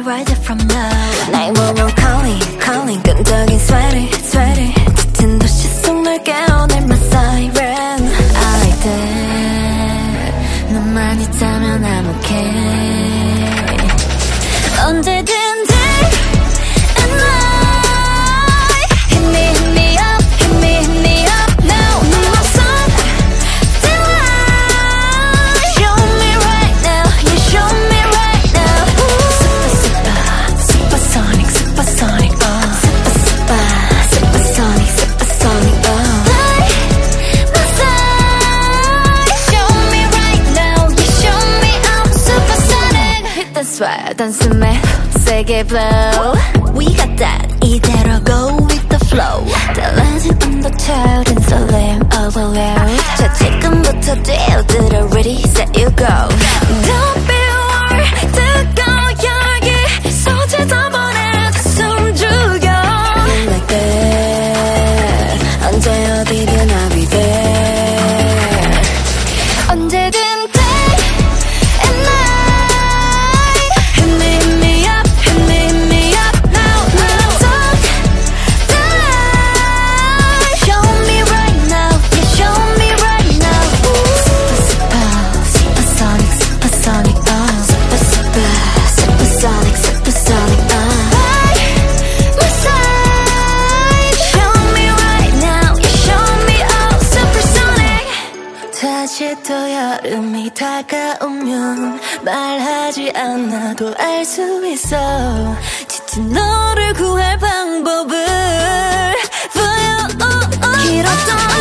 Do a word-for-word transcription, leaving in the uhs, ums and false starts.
right from now. nine one one calling, calling 끈적인 sweaty, sweaty 짙은 도시 속 널 깨워낼 my siren. I like that. 너만 있다면 I'm okay. 언제든지 and I hit me, hit me up, hit me, hit me up now. 네 맘속 delight. Show me right now, you show me right now. Super, super, supersonic, supersonic, oh. Super, super, supersonic, supersonic, oh. By my side. Show me right now, you show me I'm supersonic. Hit the sweat, 단숨에 세게 blow. We got that. 이대로 go with the flow. 달라진 온도 차오른 설렘 overload. 자 지금부터 뛰어들어 ready set you go. Don't be worried. 뜨거운 열기 쏟아져 버려 숨 죽여. Like that. 언제 어디든 I'll be there. 언제든 다시 또 여름이 다가오면 말하지 않아도 알 수 있어. 지친 너를 구할 방법을 보여. 길었던